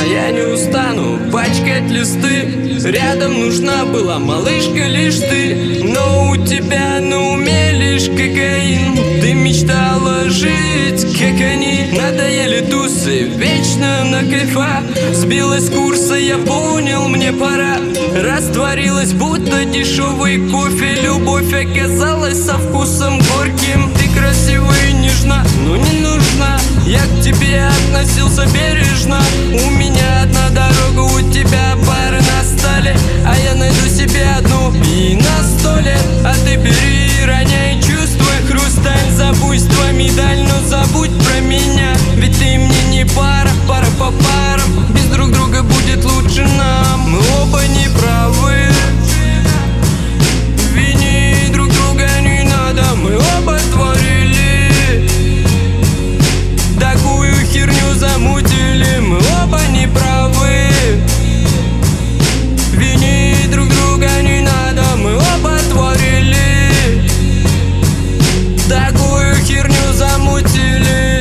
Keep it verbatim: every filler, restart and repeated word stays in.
я не устану пачкать листы. Рядом нужна была малышка лишь ты, но у тебя на уме лишь кокаин. Ты мечтала жить, как они. Надоели тусы, вечно на кайфа. Сбилась с курса, я понял, мне пора. Растворилась, будто дешевый кофе. Любовь оказалась со вкусом горьким. Ты красивая и нежна, но не нужна. Я к тебе относился бережно. У меня одна дорога, у тебя пары настали, а я найду себе одну и на сто лет. А ты бери, роняй чувства, хрусталь. Забуйство, медаль, но забудь про меня. Ведь ты мне не пара, пара по парам. Без друг друга будет лучше нам. Мы оба не правы. Вини друг друга не надо. Мы оба творили, такую херню замутили. Мы оба не правы. Вини друг друга не надо. Мы оба творили, такую херню замутили.